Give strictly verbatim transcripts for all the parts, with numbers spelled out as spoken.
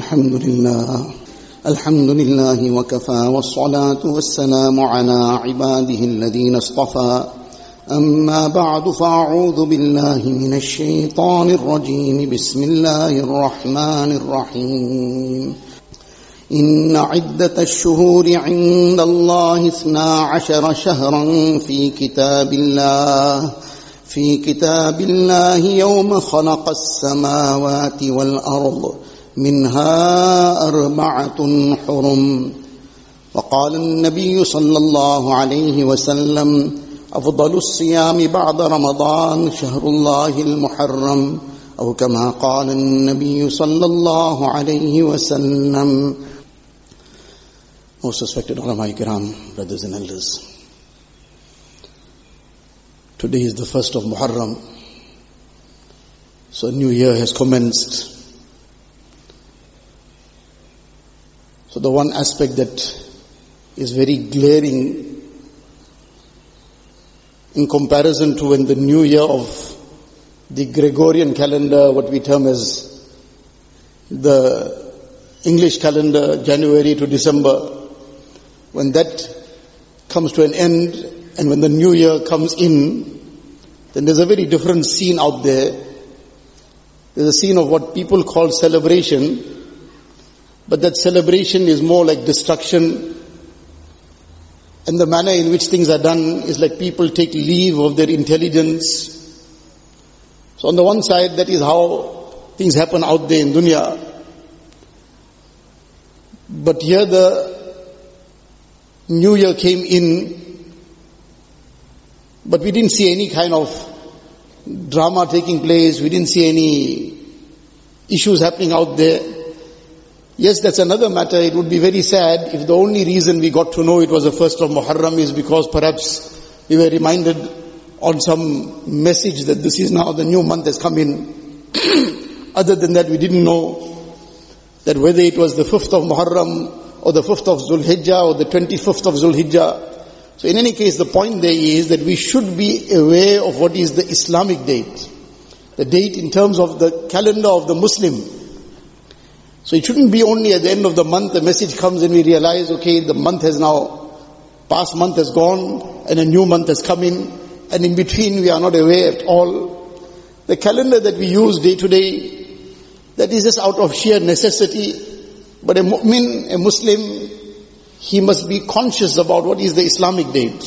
الحمد لله الحمد لله وكفى والصلاة والسلام على عباده الذين اصطفى أما بعد فأعوذ بالله من الشيطان الرجيم بسم الله الرحمن الرحيم إن عدة الشهور عند الله اثنا عشر شهرا في كتاب الله في كتاب الله يوم خلق السماوات والأرض منها أربعة حرم. وقال النبي صلى الله عليه وسلم أفضل الصيام بعد رمضان شهر الله المحرم أو كما قال النبي صلى الله عليه وسلم. Most respected ulama kiram, brothers and elders, today is the first of Muharram, so a new year has commenced. So the one aspect that is very glaring in comparison to when the new year of the Gregorian calendar, what we term as the English calendar, January to December, when that comes to an end and when the new year comes in, then there's a very different scene out there. There's a scene of what people call celebration, but that celebration is more like destruction, and the manner in which things are done is like people take leave of their intelligence. So on the one side, that is how things happen out there in dunya. But here the new year came in, but we didn't see any kind of drama taking place. We didn't see any issues happening out there. Yes, that's another matter. It would be very sad if the only reason we got to know it was the first of Muharram is because perhaps we were reminded on some message that this is now the new month has come in. Other than that, we didn't know that whether it was the fifth of Muharram or the fifth of Zulhijjah or the twenty-fifth of Zulhijjah. So in any case, the point there is that we should be aware of what is the Islamic date. The date in terms of the calendar of the Muslim. So it shouldn't be only at the end of the month the message comes and we realize, okay, the month has now, past month has gone and a new month has come in, and in between we are not aware at all. The calendar that we use day to day, that is just out of sheer necessity. But a mu'min, a Muslim, he must be conscious about what is the Islamic date.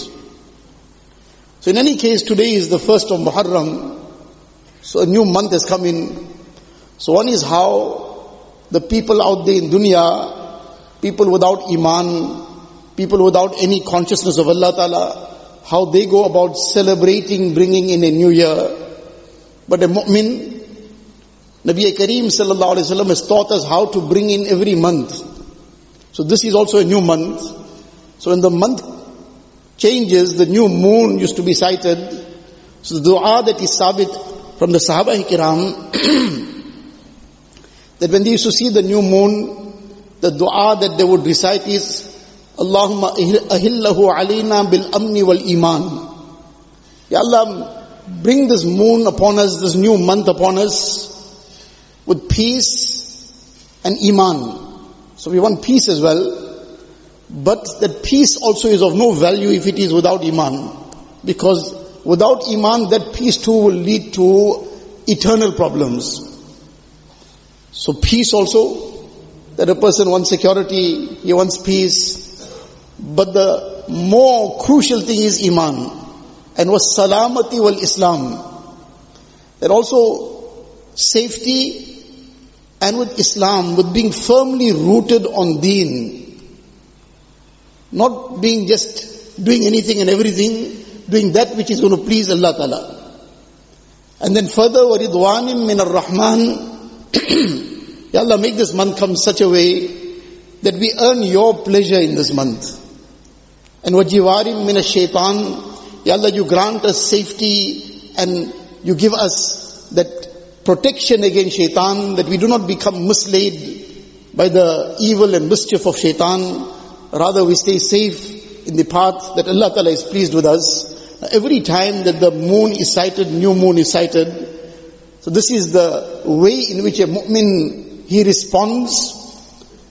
So in any case, today is the first of Muharram, so a new month has come in. So one is how the people out there in dunya, people without iman, people without any consciousness of Allah Ta'ala, how they go about celebrating, bringing in a new year. But a mu'min, Nabi Kareem Sallallahu Alaihi Wasallam has taught us how to bring in every month. So this is also a new month. So when the month changes, the new moon used to be sighted. So the dua that is sabit from the Sahaba Kiram, that when they used to see the new moon, the dua that they would recite is, Allahumma ahillahu alayna bil amni wal iman. Ya Allah, bring this moon upon us, this new month upon us, with peace and iman. So we want peace as well, but that peace also is of no value if it is without iman. Because without iman, that peace too will lead to eternal problems. So peace also, that a person wants security, he wants peace. But the more crucial thing is iman. And was salamati wal Islam. That also safety, and with Islam, with being firmly rooted on deen. Not being just doing anything and everything, doing that which is going to please Allah Ta'ala. And then further, وَرِضْوَانٍ مِّنَ الرَّحْمَنِ Ya Allah, make this month come such a way that we earn your pleasure in this month. And وَجِوَارٍ مِّنَ الشَّيْطَانِ Ya Allah, you grant us safety and you give us that protection against shaitan, that we do not become misled by the evil and mischief of shaitan. Rather, we stay safe in the path that Allah Ta'ala is pleased with us. Every time that the moon is sighted, new moon is sighted. So this is the way in which a mu'min, he responds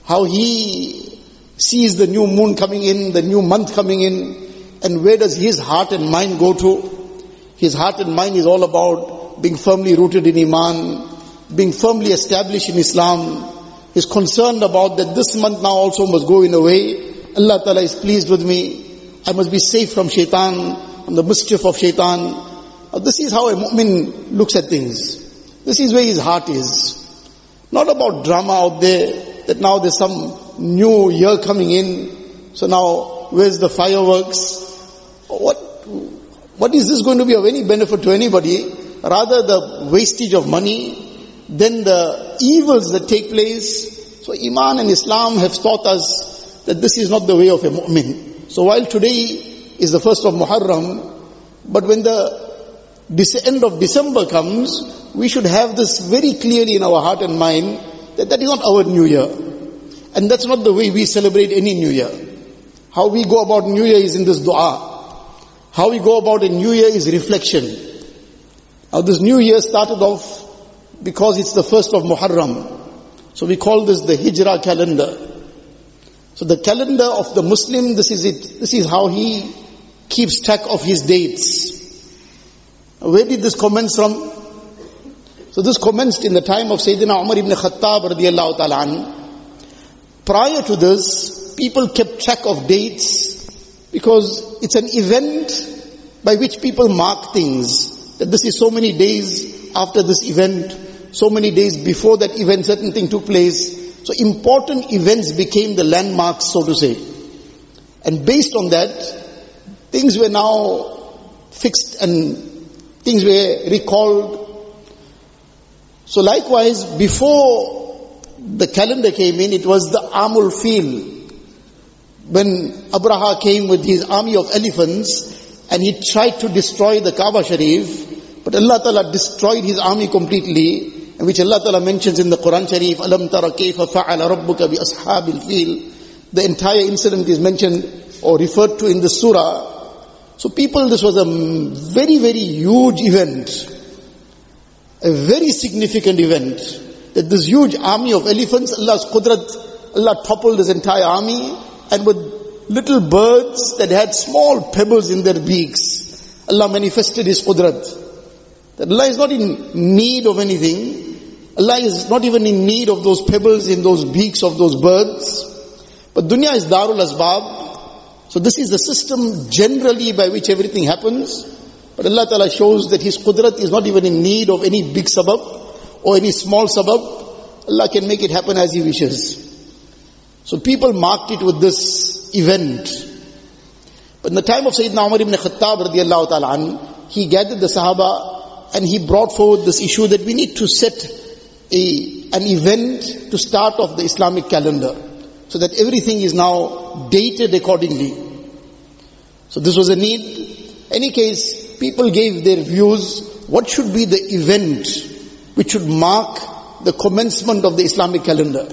how he sees the new moon coming in, the new month coming in, and where does his heart and mind go to? His heart and mind is all about being firmly rooted in Iman, being firmly established in Islam. He's concerned about that this month now also must go in a way. Allah Ta'ala is pleased with me. I must be safe from shaitan, from the mischief of shaitan. Now, this is how a mu'min looks at things. This is where his heart is. Not about drama out there, that now there's some new year coming in, so now where's the fireworks? What, what is this going to be of any benefit to anybody? Rather the wastage of money, then the evils that take place. So Iman and Islam have taught us that this is not the way of a mu'min. So while today is the first of Muharram, but when the end of December comes, we should have this very clearly in our heart and mind that that is not our new year. And that's not the way we celebrate any new year. How we go about new year is in this dua. How we go about a new year is reflection. Now this new year started off because it's the first of Muharram. So we call this the Hijrah calendar. So the calendar of the Muslim, this is it. This is how he keeps track of his dates. Where did this commence from? So this commenced in the time of Sayyidina Umar ibn Khattab radiyallahu ta'ala an. Prior to this, people kept track of dates because it's an event by which people mark things. That this is so many days after this event, so many days before that event, certain thing took place. So important events became the landmarks, so to say. And based on that, things were now fixed and things were recalled. So likewise, before the calendar came in, it was the Amul Fil. When Abraha came with his army of elephants and he tried to destroy the Kaaba Sharif, but Allah Ta'ala destroyed his army completely, and which Allah Ta'ala mentions in the Quran Sharif, Alam tara kayfa fa'ala rabbuka bi ashabil fil. The entire incident is mentioned or referred to in the surah. So people, this was a very, very huge event. A very significant event. That this huge army of elephants, Allah's Qudrat, Allah toppled this entire army, and with little birds that had small pebbles in their beaks, Allah manifested His Qudrat. That Allah is not in need of anything. Allah is not even in need of those pebbles in those beaks of those birds. But dunya is Darul Asbab. So this is the system generally by which everything happens. But Allah Ta'ala shows that His Qudrat is not even in need of any big sabab or any small sabab. Allah can make it happen as He wishes. So people marked it with this event. But in the time of Sayyidina Umar ibn Khattab radiyallahu ta'ala an, he gathered the Sahaba and he brought forward this issue that we need to set a, an event to start off the Islamic calendar, so that everything is now dated accordingly. So this was a need. Any case, people gave their views. What should be the event which should mark the commencement of the Islamic calendar?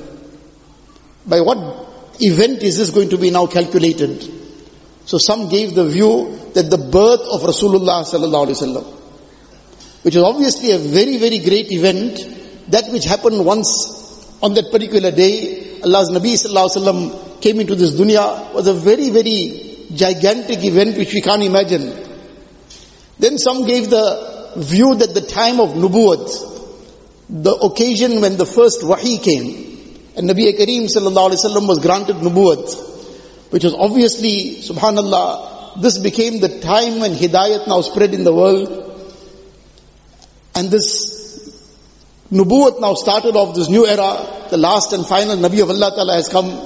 By what event is this going to be now calculated? So some gave the view that the birth of Rasulullah sallallahu alaihi wasallam, which is obviously a very, very great event, that which happened once on that particular day. Allah's Nabi sallallahu alaihi wasallam came into this dunya, was a very, very gigantic event which we can't imagine. Then some gave the view that the time of Nubuwwat, the occasion when the first wahi came, and Nabi Kareem sallallahu alaihi wasallam was granted Nubuwwat, which was obviously, subhanallah, this became the time when Hidayat now spread in the world. And this Nubuwwat now started off this new era, the last and final Nabi of Allah Ta'ala has come.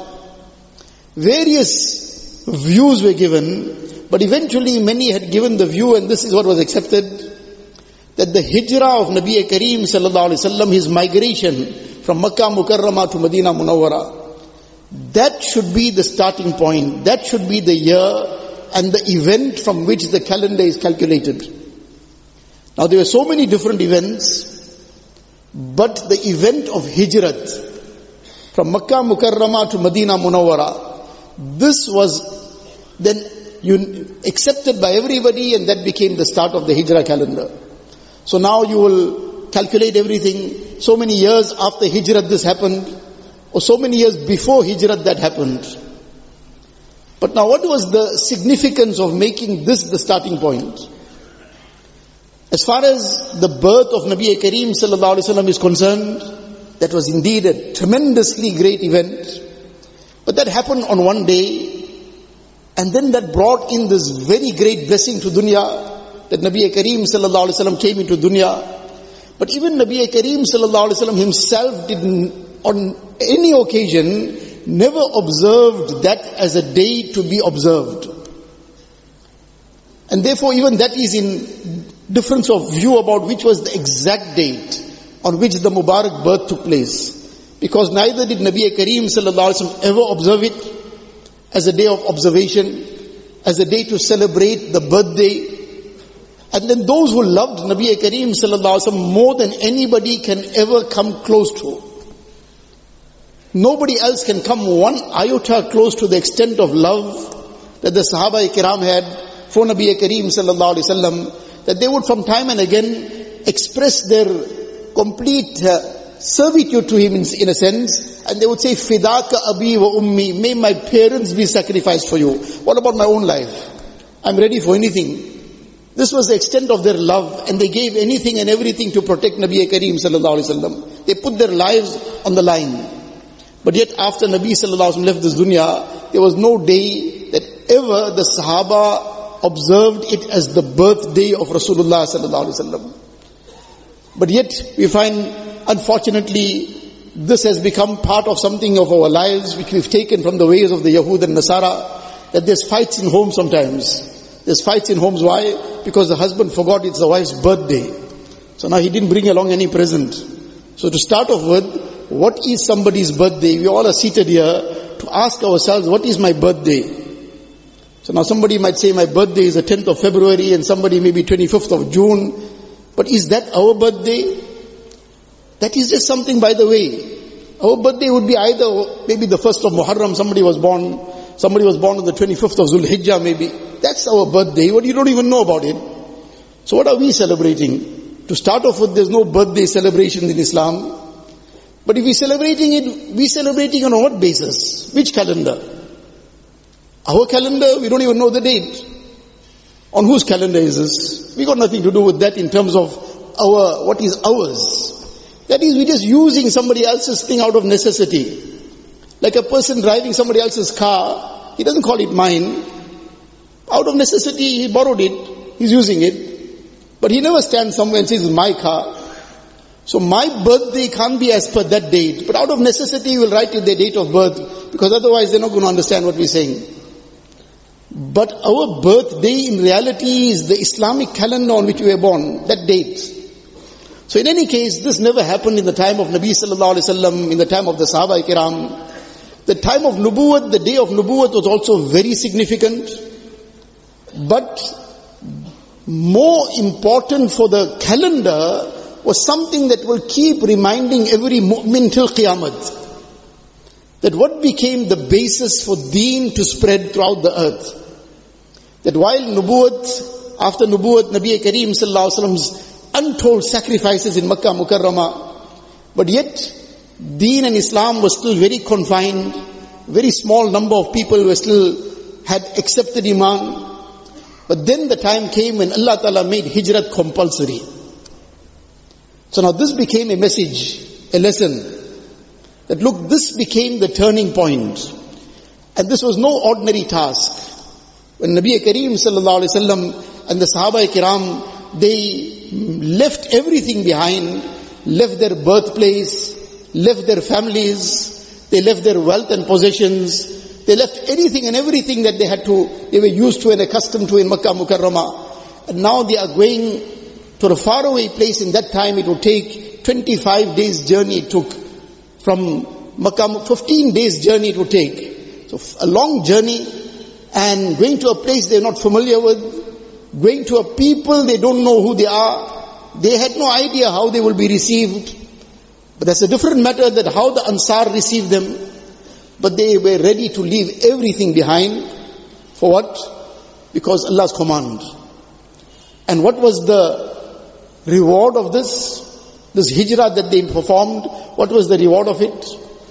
Various views were given, but eventually many had given the view, and this is what was accepted, that the hijrah of Nabi Kareem sallallahu alaihi wasallam, his migration from Makkah Mukarramah to Medina Munawwara, that should be the starting point. That should be the year and the event from which the calendar is calculated. Now there were so many different events, but the event of Hijrat from Makkah Mukarramah to Medina Munawwara, this was then accepted by everybody, and that became the start of the Hijrah calendar. So now you will calculate everything. So many years after Hijrat this happened, or so many years before Hijrat that happened. But now what was the significance of making this the starting point? As far as the birth of Nabi Kareem sallallahu alaihi wasallam is concerned, that was indeed a tremendously great event. But that happened on one day, and then that brought in this very great blessing to dunya, that Nabi Kareem sallallahu alaihi wasallam came into dunya. But even Nabi Kareem sallallahu alaihi wasallam himself didn't, on any occasion, never observed that as a day to be observed. And therefore even that is in difference of view about which was the exact date on which the Mubarak birth took place. Because neither did Nabi Kareem sallallahu alaihi wasallam ever observe it as a day of observation, as a day to celebrate the birthday. And then those who loved Nabi Kareem sallallahu alaihi wasallam more than anybody can ever come close to. Nobody else can come one iota close to the extent of love that the Sahaba Kiram had for Nabi Kareem sallallahu alaihi wasallam, that they would from time and again express their complete uh, servitude to him in, in a sense, and they would say, Fidaka abi wa ummi, may my parents be sacrificed for you. What about my own life? I'm ready for anything. This was the extent of their love, and they gave anything and everything to protect Nabi Kareem sallallahu alaihi wasallam. They put their lives on the line. But yet after Nabi sallallahu alaihi wasallam left this dunya, there was no day that ever the Sahaba observed it as the birthday of Rasulullah sallallahu alaihi wasallam. But yet we find, unfortunately, this has become part of something of our lives which we've taken from the ways of the Yahud and Nasara, that there's fights in homes sometimes. There's fights in homes. Why? Because the husband forgot it's the wife's birthday. So now he didn't bring along any present. So to start off with, what is somebody's birthday? We all are seated here to ask ourselves, what is my birthday? So now somebody might say my birthday is the tenth of February and somebody maybe twenty-fifth of June. But is that our birthday? That is just something by the way. Our birthday would be either maybe the first of Muharram, somebody was born, somebody was born on the twenty-fifth of Zulhijjah maybe. That's our birthday. What, you don't even know about it. So what are we celebrating? To start off with, there's no birthday celebrations in Islam. But if we're celebrating it, we're celebrating on what basis? Which calendar? Our calendar, we don't even know the date. On whose calendar is this? We got nothing to do with that in terms of our, what is ours. That is, we're just using somebody else's thing out of necessity. Like a person driving somebody else's car, he doesn't call it mine. Out of necessity, he borrowed it, he's using it. But he never stands somewhere and says, it's my car. So my birthday can't be as per that date. But out of necessity, he will write it the date of birth. Because otherwise, they're not going to understand what we're saying. But our birthday in reality is the Islamic calendar on which we were born, that date. So in any case, this never happened in the time of Nabi sallallahu alaihi wasallam, in the time of the Sahaba Kiram. The time of Nubuwwat, the day of Nubuwwat was also very significant. But more important for the calendar was something that will keep reminding every mu'min till Qiyamah. That what became the basis for deen to spread throughout the earth. That while Nubuwwat, after Nubuwwat, Nabi Kareem sallallahu alaihi wasallam's untold sacrifices in Makkah Mukarramah, but yet deen and Islam was still very confined, very small number of people were still, had accepted Iman. But then the time came when Allah Ta'ala made Hijrat compulsory. So now this became a message, a lesson, that look, this became the turning point. And this was no ordinary task. When Nabi Kareem sallallahu alaihi wasallam and the Sahaba Kiram, they left everything behind, left their birthplace, left their families, they left their wealth and possessions, they left anything and everything that they had to, they were used to and accustomed to in Makkah Mukarramah. And now they are going to a faraway place. In that time it would take twenty-five days journey it took from Makkah, fifteen days journey it would take. So a long journey, and going to a place they're not familiar with, going to a people they don't know who they are. They had no idea how they will be received. But that's a different matter, that how the Ansar received them. But they were ready to leave everything behind. For what? Because Allah's command. And what was the reward of this? This hijrah that they performed, what was the reward of it?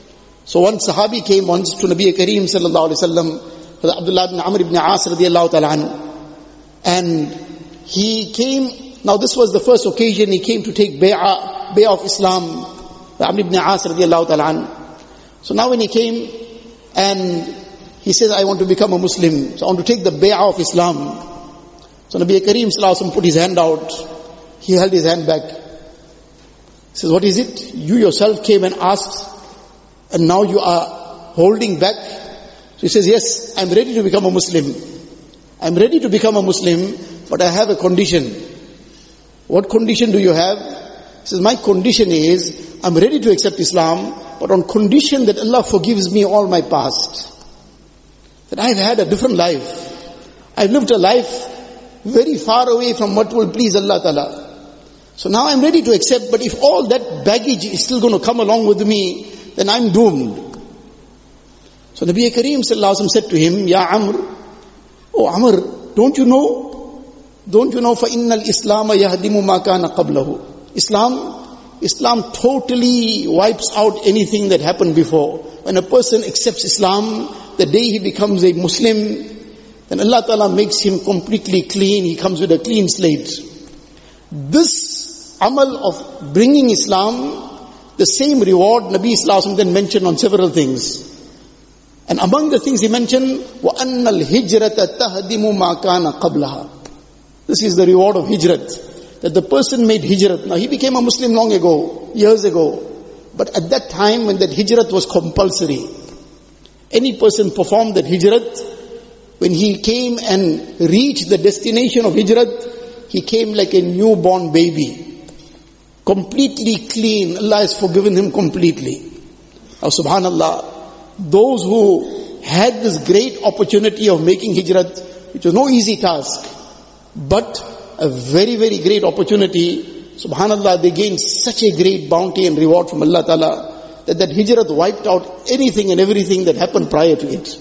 So one Sahabi came once to Nabi Kareem sallallahu alaihi wasallam, Abdullah ibn Amr ibn As radiallahu ta'ala anhu. And he came, now this was the first occasion he came to take bay'ah, bay'ah of Islam, Amr ibn As radiallahu ta'ala anhu. So now when he came and he says, I want to become a Muslim, so I want to take the bay'ah of Islam. So Nabi Kareem sallallahu alaihi wasallam put his hand out, he held his hand back. He says, what is it? You yourself came and asked, and now you are holding back. So he says, yes, I'm ready to become a Muslim. I'm ready to become a Muslim, but I have a condition. What condition do you have? He says, my condition is, I'm ready to accept Islam, but on condition that Allah forgives me all my past. That I've had a different life. I've lived a life very far away from what will please Allah Ta'ala. So now I'm ready to accept, but if all that baggage is still going to come along with me, then I'm doomed. So Nabi Kareem sallallahu alaihi wasallam said to him, Ya Amr, oh Amr, don't you know? Don't you know, فَإِنَّ الْإِسْلَامَ يَهْدِمُ مَا كَانَ قَبْلَهُ. Islam, Islam totally wipes out anything that happened before. When a person accepts Islam, the day he becomes a Muslim, then Allah Ta'ala makes him completely clean. He comes with a clean slate. This amal of bringing Islam, the same reward Nabi Sallallahu Alaihi Wasallam then mentioned on several things. And among the things he mentioned, وَأَنَّ الْهِجْرَةَ تَهْدِمُ مَا كَانَ قَبْلَهَا. This is the reward of hijrat. That the person made hijrat. Now he became a Muslim long ago, years ago. But at that time when that hijrat was compulsory, any person performed that hijrat, when he came and reached the destination of hijrat, he came like a newborn baby. Completely clean. Allah has forgiven him completely. Now subhanallah, those who had this great opportunity of making hijrat, which was no easy task, but a very, very great opportunity, subhanallah, they gained such a great bounty and reward from Allah Ta'ala, that that hijrat wiped out anything and everything that happened prior to it.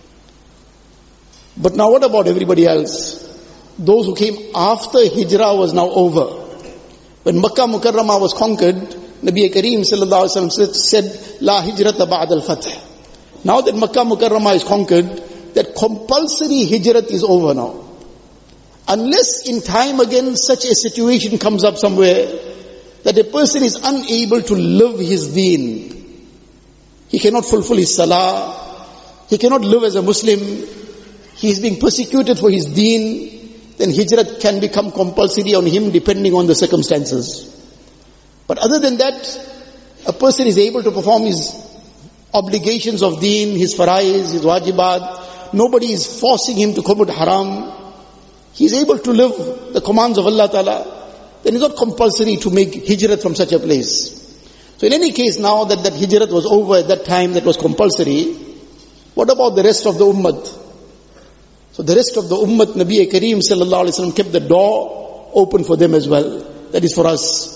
But now what about everybody else? Those who came after hijrah was now over. When Makkah Mukarramah was conquered, Nabi Kareem sallallahu alaihi wasallam said, La hijrata ba'd al-fath. Now that Makkah Mukarramah is conquered, that compulsory hijrat is over now. Unless in time again such a situation comes up somewhere, that a person is unable to live his deen. He cannot fulfill his salah. He cannot live as a Muslim. He is being persecuted for his deen. Then hijrat can become compulsory on him depending on the circumstances. But other than that, a person is able to perform his obligations of deen, his faraiz, his wajibat. Nobody is forcing him to commit haram. He is able to live the commands of Allah Ta'ala. Then it's not compulsory to make hijrat from such a place. So in any case, now that that hijrat was over at that time, that was compulsory, what about the rest of the ummah? So the rest of the ummah, Nabi Kareem sallallahu alaihi wasallam kept the door open for them as well. That is for us.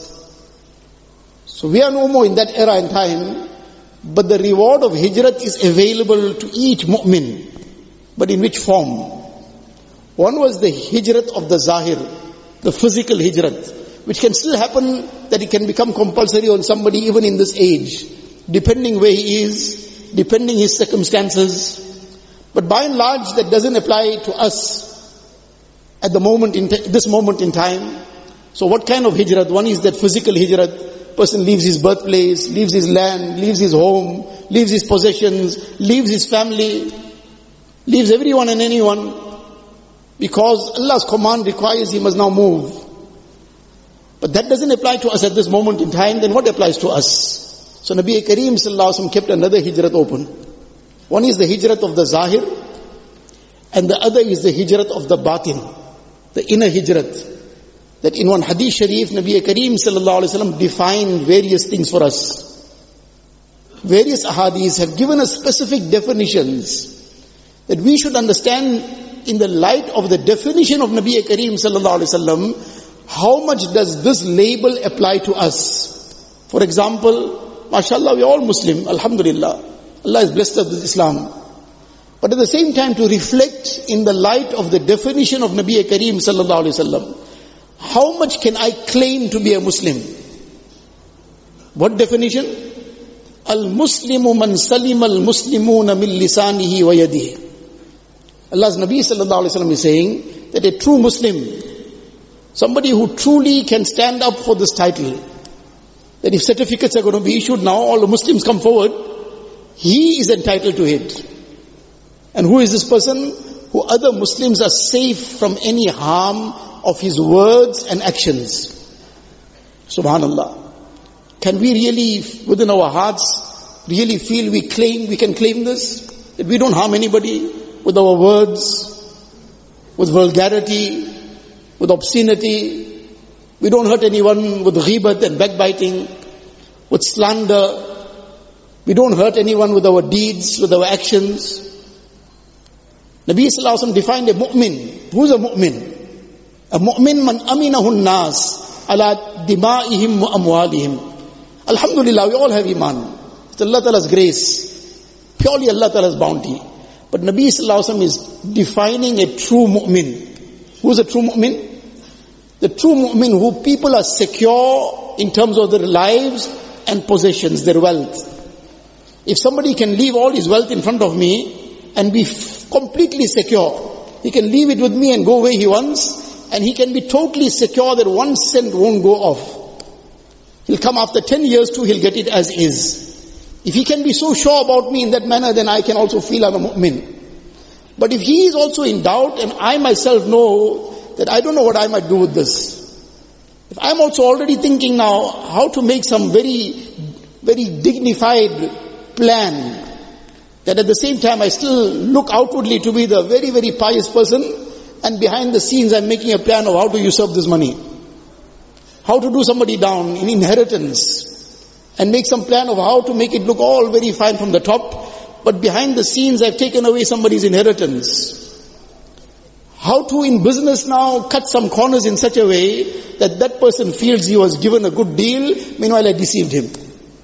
So we are no more in that era and time, but the reward of hijrat is available to each mu'min. But in which form? One was the hijrat of the zahir, the physical hijrat, which can still happen, that it can become compulsory on somebody even in this age, depending where he is, depending his circumstances. But by and large, that doesn't apply to us at the moment, in t- this moment in time. So what kind of hijrat? One is that physical hijrat. Person leaves his birthplace, leaves his land, leaves his home, leaves his possessions, leaves his family, leaves everyone and anyone, because Allah's command requires he must now move. But that doesn't apply to us at this moment in time. Then what applies to us? So Nabi Kareem sallallahu alaihi wasallam kept another hijrat open. One is the hijrat of the zahir, and the other is the hijrat of the batin, the inner hijrat. That in one hadith sharif, Nabi Kareem sallallahu alaihi wasallam defined various things for us. Various ahadiths have given us specific definitions that we should understand in the light of the definition of Nabi Kareem sallallahu alaihi wasallam. How much does this label apply to us? For example, mashallah, we are all Muslim, alhamdulillah. Allah has blessed us with Islam. But at the same time, to reflect in the light of the definition of Nabi Kareem sallallahu alaihi wasallam, how much can I claim to be a Muslim? What definition? Al-Muslimu man salima al-Muslimuna min lisanihi wa yadihi. Allah's Nabi sallallahu alayhi wa sallam is saying that a true Muslim, somebody who truly can stand up for this title, that if certificates are going to be issued now, all the Muslims come forward, he is entitled to it. And who is this person? Who other Muslims are safe from any harm of his words and actions. Subhanallah. Can we really, within our hearts, really feel we claim, we can claim this? That we don't harm anybody with our words, with vulgarity, with obscenity. We don't hurt anyone with ghibat and backbiting, with slander. We don't hurt anyone with our deeds, with our actions. Nabi sallallahu alaihi wasallam defined a mu'min. Who's a mu'min? A mu'min man aminahun nas ala dima'ihim wa amwalihim. Alhamdulillah, we all have iman. It's Allah Ta'ala's grace. Purely Allah Ta'ala's bounty. But Nabi sallallahu alaihi wasallam is defining a true mu'min. Who's a true mu'min? The true mu'min who people are secure in terms of their lives and possessions, their wealth. If somebody can leave all his wealth in front of me and be f- completely secure, he can leave it with me and go where he wants, and he can be totally secure that one cent won't go off. He'll come after ten years too, he'll get it as is. If he can be so sure about me in that manner, then I can also feel I'm a mu'min. But if he is also in doubt, and I myself know that I don't know what I might do with this. If I'm also already thinking now how to make some very, very dignified plan, that at the same time I still look outwardly to be the very, very pious person, and behind the scenes I'm making a plan of how to usurp this money. How to do somebody down in inheritance, and make some plan of how to make it look all very fine from the top, but behind the scenes I've taken away somebody's inheritance. How to in business now cut some corners in such a way that that person feels he was given a good deal, meanwhile I deceived him.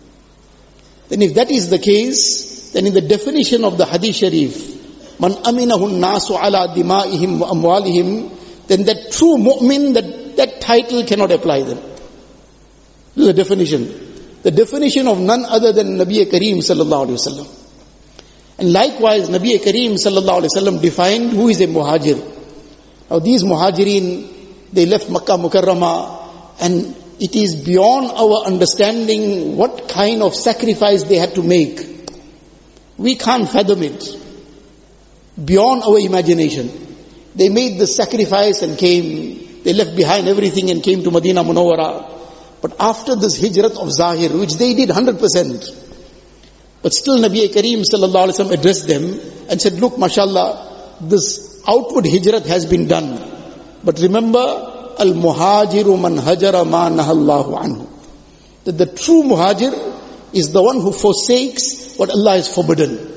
Then if that is the case, then in the definition of the Hadith Sharif, man aminahun nasu ala dima'ihim wa amwalihim, then that true mu'min, that, that title cannot apply them. This is the definition. The definition of none other than Nabi Kareem sallallahu alayhi wa sallam. And likewise, Nabi Kareem sallallahu alayhi wa sallam defined who is a muhajir. Now these muhajirin, they left Makkah Mukarramah, and it is beyond our understanding what kind of sacrifice they had to make. We can't fathom it. Beyond our imagination. They made the sacrifice and came. They left behind everything and came to Madinah Munawwara. But after this hijrat of Zahir, which they did one hundred percent, but still Nabi Kareem sallallahu alaihi wasallam addressed them and said, look, mashallah, this outward hijrat has been done. But remember, al-muhajiru man hajara ma nahallahu anhu. That the true muhajir is the one who forsakes what Allah has forbidden.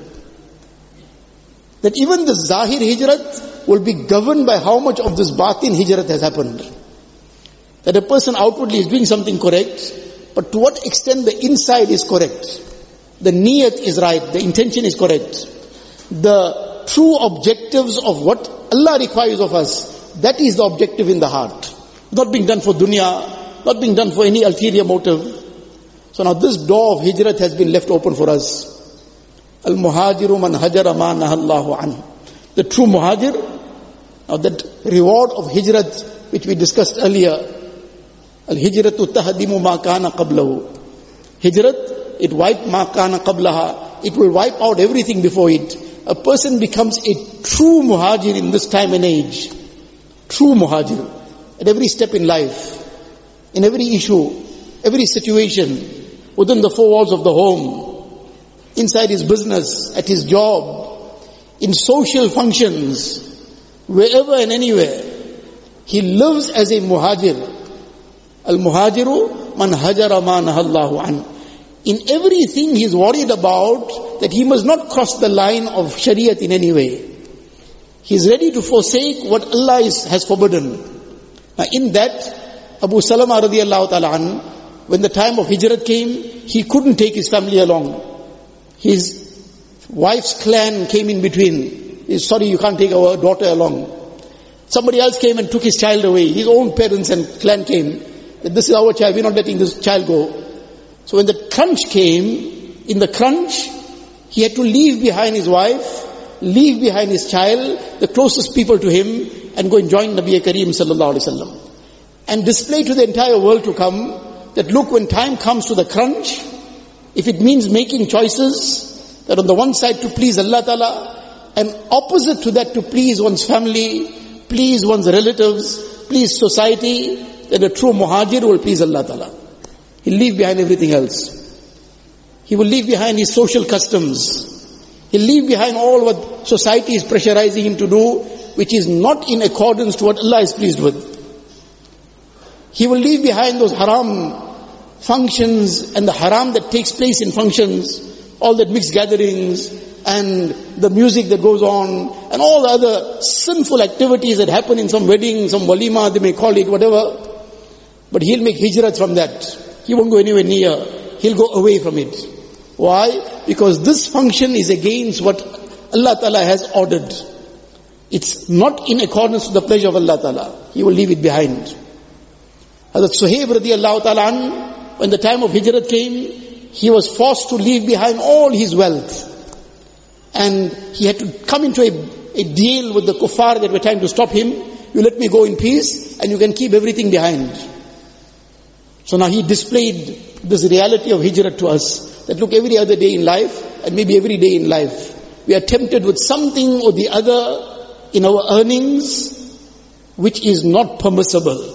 That even the Zahir hijrat will be governed by how much of this batin hijrat has happened. That a person outwardly is doing something correct, but to what extent the inside is correct. The niyat is right, the intention is correct. The true objectives of what Allah requires of us, that is the objective in the heart. Not being done for dunya, not being done for any ulterior motive. So now this door of hijrat has been left open for us. Al-muhajiru man hajara ma nahallahu anhu. The true muhajir, now that reward of hijrat which we discussed earlier, al-hijratu tahdimu ma kana qablahu. Hijrat, it wiped ma kana qablaha. It will wipe out everything before it. A person becomes a true muhajir in this time and age. True muhajir. At every step in life, in every issue, every situation, within the four walls of the home, inside his business, at his job, in social functions, wherever and anywhere, he lives as a muhajir. Al-muhajiru man hajara ma nahallahu an. In everything he is worried about that he must not cross the line of Shariat in any way. He is ready to forsake what Allah is, has forbidden. Now in that, Abu Salama radiallahu ta'ala an, when the time of hijrat came, he couldn't take his family along. His wife's clan came in between. He said, sorry, you can't take our daughter along. Somebody else came and took his child away. His own parents and clan came. This is our child, we're not letting this child go. So when the crunch came, in the crunch, he had to leave behind his wife, leave behind his child, the closest people to him, and go and join Nabi Kareem sallallahu alaihi wasallam. And display to the entire world to come that look, when time comes to the crunch, if it means making choices, that on the one side to please Allah Ta'ala, and opposite to that to please one's family, please one's relatives, please society, then a true muhajir will please Allah Ta'ala. He'll leave behind everything else. He will leave behind his social customs. He'll leave behind all what society is pressurizing him to do, which is not in accordance to what Allah is pleased with. He will leave behind those haram functions and the haram that takes place in functions, all that mixed gatherings and the music that goes on and all the other sinful activities that happen in some wedding, some walima, they may call it, whatever. But he'll make hijrat from that. He won't go anywhere near. He'll go away from it. Why? Because this function is against what Allah Ta'ala has ordered. It's not in accordance with the pleasure of Allah Ta'ala. He will leave it behind. Hazrat Suhaib radiallahu ta'ala an, when the time of hijrat came, he was forced to leave behind all his wealth. And he had to come into a, a deal with the kuffar that were trying to stop him. You let me go in peace and you can keep everything behind. So now he displayed this reality of hijrat to us. That look, every other day in life and maybe every day in life, we are tempted with something or the other in our earnings which is not permissible.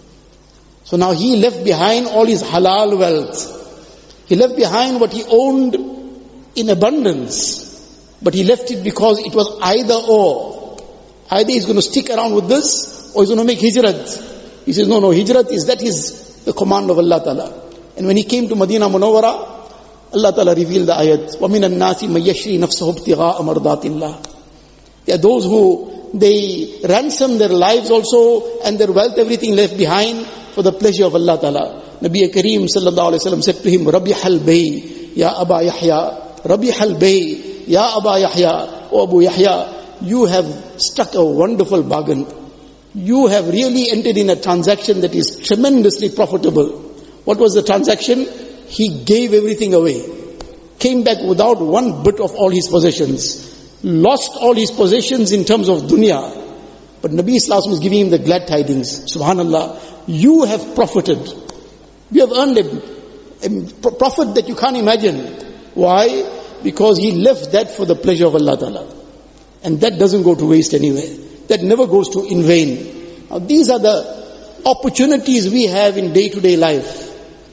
So now he left behind all his halal wealth. He left behind what he owned in abundance. But he left it because it was either or. Either he's going to stick around with this or he's going to make hijrat. He says, no, no, hijrat is, that is the command of Allah Ta'ala. And when he came to Madinah Munawwara, Allah Ta'ala revealed the ayat, وَمِنَ النَّاسِ مَن يَشْرِي نَفْسَهُ ابْتِغَاءَ مَرْضَاتِ اللَّهِ. There are those who, they ransom their lives also and their wealth, everything left behind for the pleasure of Allah Ta'ala. Nabi Kareem sallallahu alayhi wa sallam said to him, Rabihal Bay, Ya Aba Yahya, Rabihal Bay, Ya Aba Yahya, O Abu Yahya, you have struck a wonderful bargain. You have really entered in a transaction that is tremendously profitable. What was the transaction? He gave everything away. Came back without one bit of all his possessions. Lost all his possessions in terms of dunya. But Nabi Sallallahu was giving him the glad tidings. Subhanallah, you have profited. You have earned a, a profit that you can't imagine. Why? Because he left that for the pleasure of Allah Ta'ala. And that doesn't go to waste anywhere. That never goes to in vain. Now these are the opportunities we have in day-to-day life.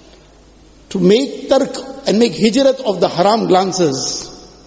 To make tark and make hijrat of the haram glances.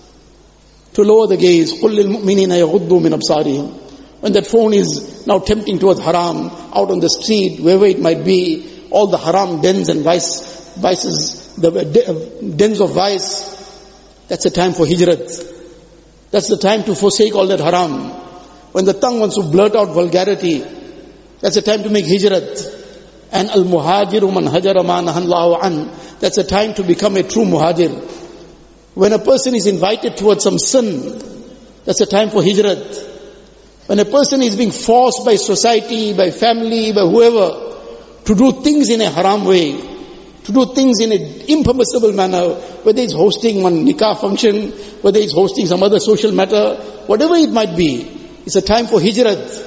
To lower the gaze. قُلْ لِلْمُؤْمِنِينَ يَغُضُّوا مِنْ أَبْصَارِهِمْ. When that phone is now tempting towards haram, out on the street, wherever it might be, all the haram dens and vice, vices, the dens of vice, that's the time for hijrat. That's the time to forsake all that haram. When the tongue wants to blurt out vulgarity, that's the time to make hijrat. And al-muhajiru man hajara ma nahallahu an. That's the time to become a true muhajir. When a person is invited towards some sin, that's the time for hijrat. When a person is being forced by society, by family, by whoever, to do things in a haram way, to do things in an impermissible manner, whether it's hosting one nikah function, whether it's hosting some other social matter, whatever it might be, it's a time for hijrat.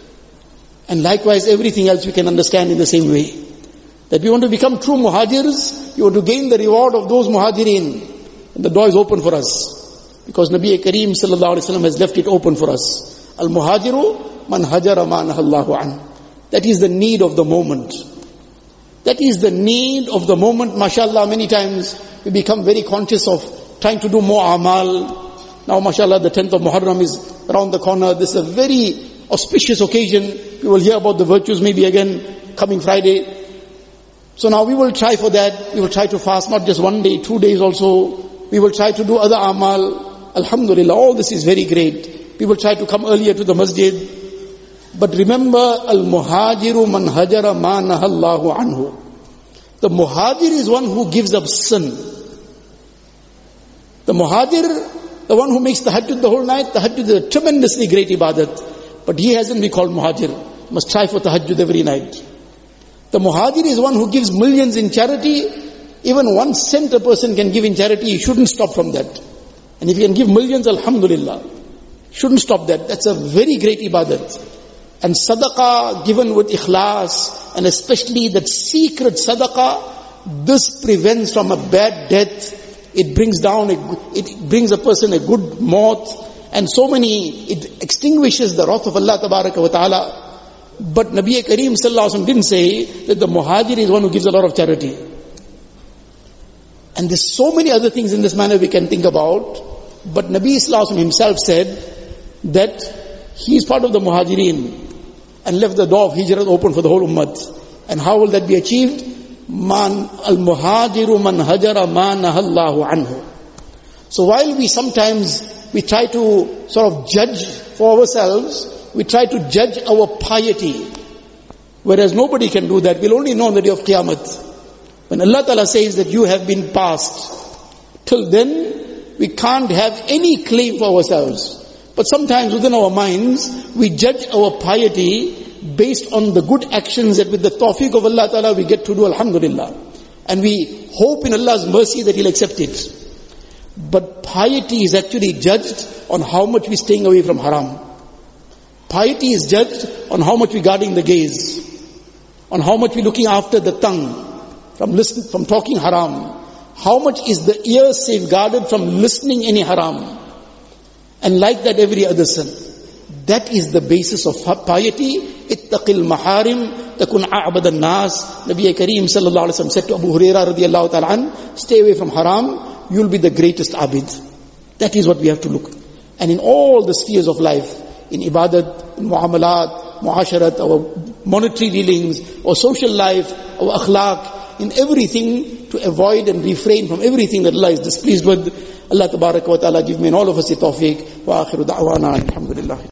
And likewise, everything else we can understand in the same way. That we want to become true muhajirs, we want to gain the reward of those muhajirin. And the door is open for us. Because Nabi Kareem sallallahu alayhi wa sallam has left it open for us. Al-muhajiru man hajara ma nahallahu an. That is the need of the moment. That is the need of the moment. MashaAllah, many times we become very conscious of trying to do more amal. Now MashaAllah, the tenth of Muharram is around the corner. This is a very auspicious occasion. We will hear about the virtues maybe again coming Friday. So now we will try for that. We will try to fast not just one day, two days also. We will try to do other amal. Alhamdulillah, all this is very great. We will try to come earlier to the masjid. But remember, al-muhajiru man hajara ma nahallahu anhu. The muhajir is one who gives up sin. The muhajir, the one who makes the tahajjud the whole night, the tahajjud is a tremendously great ibadat. But he hasn't been called muhajir. Must try for tahajjud every night. The muhajir is one who gives millions in charity. even one cent a person can give in charity, you shouldn't stop from that. And if you can give millions, alhamdulillah. Shouldn't stop that. That's a very great ibadat. And sadaqah given with ikhlas, and especially that secret sadaqah, this prevents from a bad death. It brings down, a, it brings a person a good maut, and so many, it extinguishes the wrath of Allah tabaraka wa ta'ala. But Nabi Kareem sallallahu alaihi wasallam didn't say that the muhajir is one who gives a lot of charity. And there's so many other things in this manner we can think about. But Nabi sallallahu alaihi wasallam himself said that he is part of the muhajirin and left the door of hijrah open for the whole ummah. And how will that be achieved? Man al-muhajiru man hajara ma nahallahu anhu. So while we sometimes, we try to sort of judge for ourselves, we try to judge our piety, whereas nobody can do that. We'll only know on the day of Qiyamah. When Allah Ta'ala says that you have been passed, till then we can't have any claim for ourselves. But sometimes within our minds, we judge our piety based on the good actions that with the tawfiq of Allah Ta'ala we get to do, alhamdulillah. And we hope in Allah's mercy that He'll accept it. But piety is actually judged on how much we're staying away from haram. Piety is judged on how much we're guarding the gaze, on how much we're looking after the tongue from listen, from talking haram. How much is the ear safeguarded from listening any haram? And like that every other sin. That is the basis of piety. Ittaqil maharim takun a'bad an-nas. Nabi Kareem sallallahu alaihi wasallam said to Abu Hurairah radiyallahu ta'ala an, stay away from haram, you'll be the greatest abid. That is what we have to look. And in all the spheres of life, in ibadat, in muamalat, muasharat, our monetary dealings, our social life, our akhlaq, in everything, to avoid and refrain from everything that Allah is displeased with. Allah tabaraka wa ta'ala give me and all of us the tawfiq. Wa akhiru da'wana alhamdulillah.